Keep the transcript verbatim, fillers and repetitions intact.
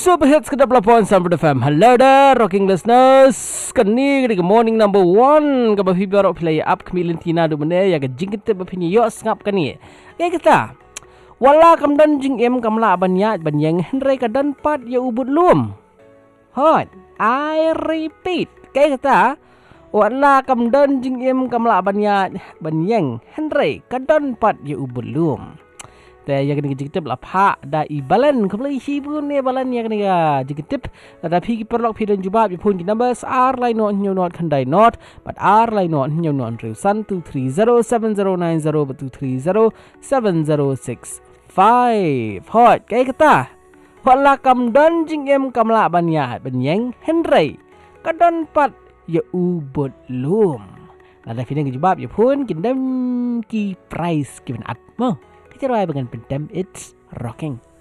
Super Hits ke dua puluh sembilan F M. Hello there, rocking listeners. Kani good morning number one. Kaba fibi orang play up kemilin tina du benda ya ke jingkete bapini yo ngap kani. Ya kita. Wala kam dan jing em kam la banya banyeng henry ka dan pat ya ubud lum. Hot. I repeat. Kayak kita. Wala kam dan jing em kam la banya banyeng henry ka dan pat ya ubud lum.แต่ยังกันจิกติบละพะได้อีบาลันเขาเลยชีบุนเนี่ยบาลันยังกันก็จิกติบแต่พี่กิปร์ล็อกพี่เดินจูบแบบพูนกินนัมเบอร์สอาร์ไลน์นอตฮิวนอตคันไดนอตบัดอาร์ไลน์นอตฮิวนอตเร็วสั้น two three zero seven zero nine zero บัด two three zero seven zero six five ฮอดไกกะตาพอละกำดอนจิงเอ็มกำละบัญญาบัญญังเฮนรี่ก็ดอนปัดอย่าอูบดลุมแต่พี่เดินจูบแบบอย่าพูนกินดัมกีไพรส์กินอัดมั้งจะรายเป็นกันเป็นเต็ม it's rocking